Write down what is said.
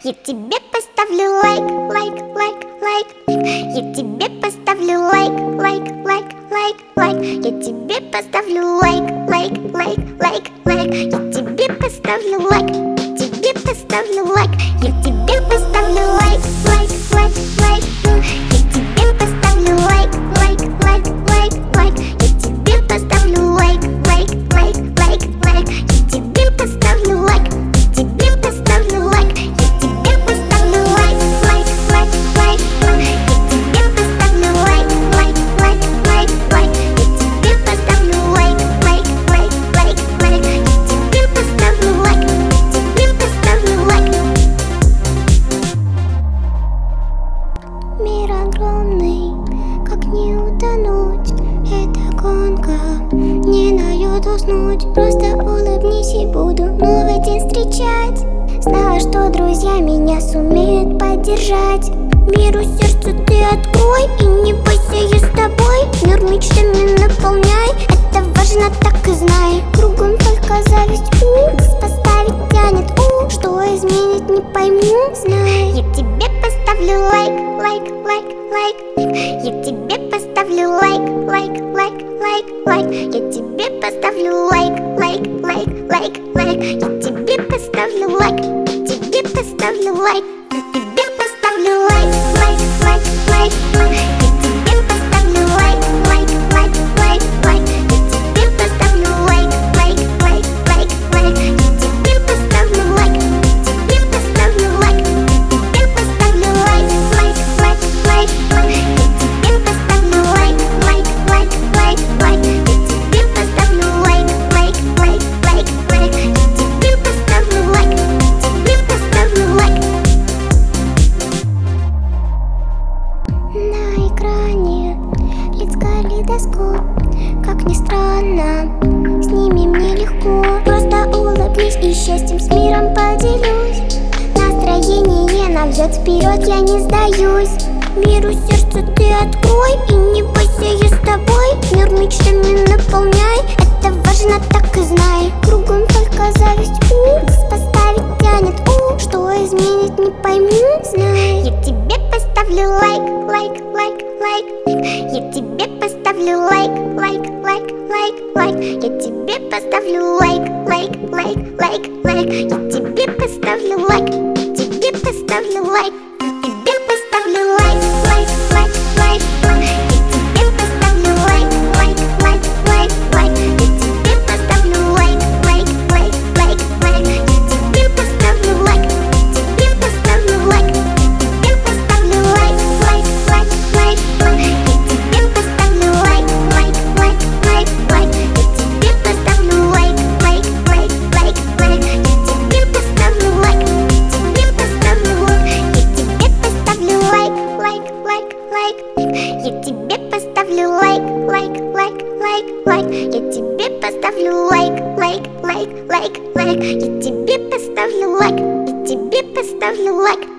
Я тебе поставлю лайк, лайк, лайк, лайк. Я тебе поставлю лайк, лайк, лайк, лайк, лайк. Я тебе поставлю лайк, лайк, лайк, лайк, лайк. Я тебе поставлю лайк, тебе поставлю лайк. Я тебе поставлю лайк, лайк, лайк, лайк. Я тебе поставлю лайк, лайк, лайк, лайк, лайк. Я тебе поставлю лайк, лайк, лайк, лайк, лайк. Я тебе поставлю лайк, тебе поставлю лайк. Я тебе поставлю лайк, лайк, лайк, лайк. Я тебе поставлю лайк, лайк, лайк, лайк, лайк. Я тебе поставлю лайк, лайк, лайк, лайк, лайк. Я тебе поставлю лайк, тебе поставлю лайк. Мир огромный, как не утонуть? Это гонка, не дает уснуть. Просто улыбнись и буду новый день встречать, зная, что друзья меня сумеют поддержать. Миру сердце ты открой и не бойся, я с тобой. Мир мечтами наполняй, это важно, так и знай. Кругом только зависть, поставить тянет, что изменить не пойму, знай. Я тебе поставлю лайк, лайк, лайк, лайк. Я тебе поставлю лайк, лайк, лайк, лайк, лайк. Я тебе поставлю лайк, лайк, лайк, лайк, лайк. Я тебе поставлю лайк, тебе поставлю лайк. Я тебе поставлю лайк, лайк, лайк, лайк, лайк. Я тебе поставлю лайк, лайк, лайк, лайк, лайк. Я тебе поставлю лайк, лайк, лайк, лайк, лайк. Я тебе поставлю лайк, тебе поставлю лайк. Я тебе поставлю лайк, лайк, лайк, лайк, лайк. Я тебе поставлю лайк, лайк, лайк, лайк, лайк. Я тебе поставлю лайк, лайк, лайк, лайк, лайк. Я тебе поставлю лайк, тебе поставлю лайк. На экране лиц калейдоскоп, как ни странно, с ними мне легко. Просто улыбнись и счастьем с миром поделюсь. Настроение нам взять вперед, я не сдаюсь. Миру сердце ты открой и не бойся, я с тобой. Мир мечтами наполняй, это важно, так и знай. Кругом только зависть, поставить тянет, что изменить не пойму, знай. Я тебе поставлю лайк, лайк, лайк, лайк. Я тебе поставлю лайк, лайк, лайк, лайк, лайк. Я тебе поставлю лайк, лайк, лайк, лайк, лайк. Я тебе поставлю лайк, тебе поставлю лайк. Я тебе поставлю лайк, лайк, лайк, лайк, лайк. Я тебе поставлю лайк, лайк, лайк, лайк, лайк. Я тебе поставлю лайк, лайк, лайк, лайк, лайк. Я тебе поставлю лайк, тебе поставлю лайк. Я тебе поставлю лайк, лайк, лайк, лайк, лайк. Я тебе поставлю лайк, лайк, лайк, лайк, лайк. Я тебе поставлю лайк, лайк, лайк, лайк, лайк. Я тебе поставлю лайк, тебе поставлю лайк. Я тебе поставлю лайк, лайк, лайк, лайк. Я тебе поставлю лайк, лайк, лайк, лайк, лайк. Я тебе поставлю лайк, лайк, лайк, лайк, лайк. Я тебе поставлю лайк, я тебе поставлю лайк.